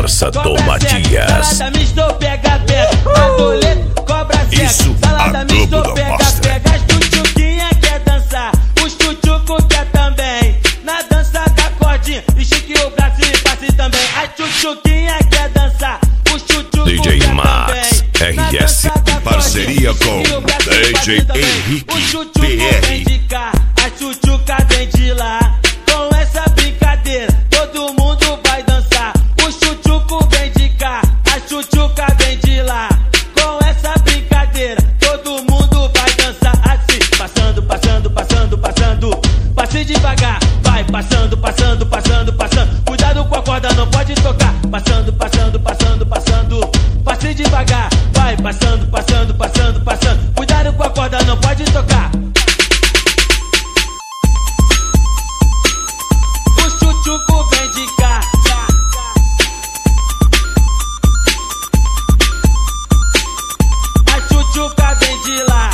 Força do Matias. Salada misto, pega, adoleto, cobra cega. Isso, Salada a misto, Globo pega, mostra. as tchutchuquinha quer dançar, os tchutchuco quer também. Na dança da cordinha, estique o braço e passe também. As tchutchuquinha quer dançar, os tchutchuco DJ quer Max, também. Na RS, dança da em parceria cordinha, com estique o braço e passe DJ também. Henrique, Os tchutchuco PR. vem de cá, a tchutchuca vem de lá. Com essa brincadeira, todo mundo vai dançar. O tchutchuco vem de cá, a tchutchuca vem de lá. Com essa brincadeira, todo mundo vai dançar assim. Passando, passando, passando, passando. Passe devagar, vai passando, passando, passando, passando. Cuidado com a corda, não pode tocar. Passando, passando, passando, passando. Passe devagar, vai passando, passando, passando, passando. Cuidado com a corda, não pode tocar. O tchutchuco vem de cá. A tchutchuca vem de lá.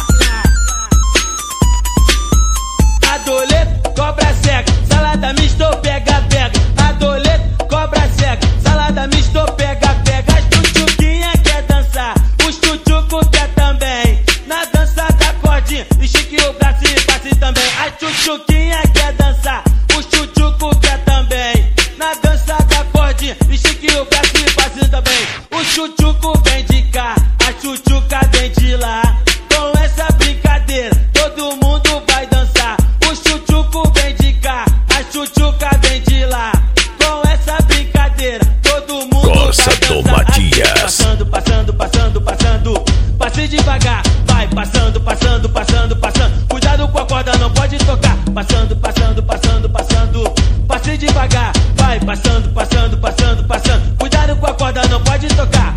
Adoleto, cobra cega. Salada misto, pega, pega. Adoleto, cobra cega. Salada misto, pega, pega. As tchutchuquinha quer dançar, os tchutchuco quer também. Na dança da cordinha, estique o braço e passe também. As tchutchuquinha quer dançar, os tchutchuco quer também. Na dança da cordinha, estique o braço e passe também. O tchutchuco vem de cá, a tchutchuca vem de lá. Com essa brincadeira, todo mundo vai dançar. O tchutchuco vem de cá, a tchutchuca vem de lá. Com essa brincadeira, todo mundo Força vai do dançar. Matias. Passando, passando, passando, passando. Passe devagar, vai passando, passando, passando, passando. Cuidado com a corda, não pode tocar. Passando, passando, passando, passando. Passe devagar, vai passando, passando, passando, passando. Cuidado com a corda, não pode tocar.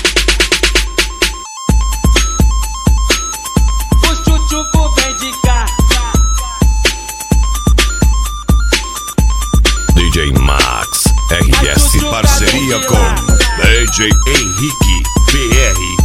O tchutchuco vem de cá. DJ Max, RS, parceria com DJ Henrique, PR.